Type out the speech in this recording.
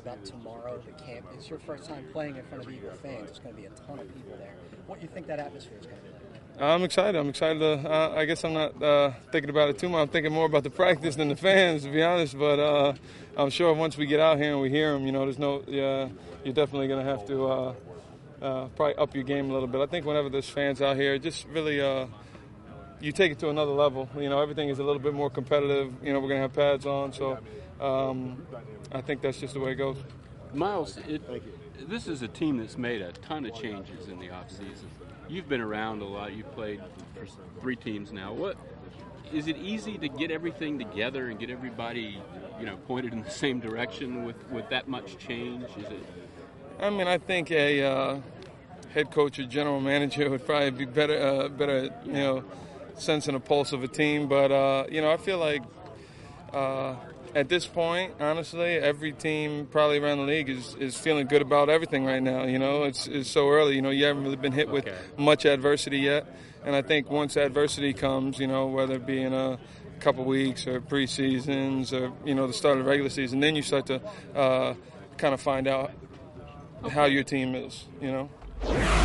about tomorrow, the camp. It's your first time playing in front of Eagle fans. There's going to be a ton of people there. What do you think that atmosphere is going to be like? I'm excited. I guess I'm not thinking about it too much. I'm thinking more about the practice than the fans, to be honest. But I'm sure once we get out here and we hear them, you're definitely going to have to probably up your game a little bit. I think whenever there's fans out here, just really you take it to another level. Everything is a little bit more competitive. We're going to have pads on, so I think that's just the way it goes. Miles, this is a team that's made a ton of changes in the offseason. You've been around a lot. You've played for 3 teams now. What is it easy to get everything together and get everybody, pointed in the same direction with that much change? Is it? I think a head coach or general manager would probably be better, sensing a pulse of a team. But I feel like at this point, honestly, every team probably around the league is feeling good about everything right now. It's so early. You haven't really been hit with much adversity yet. And I think once adversity comes, whether it be in a couple weeks or preseasons or, the start of the regular season, then you start to kind of find out how your team is,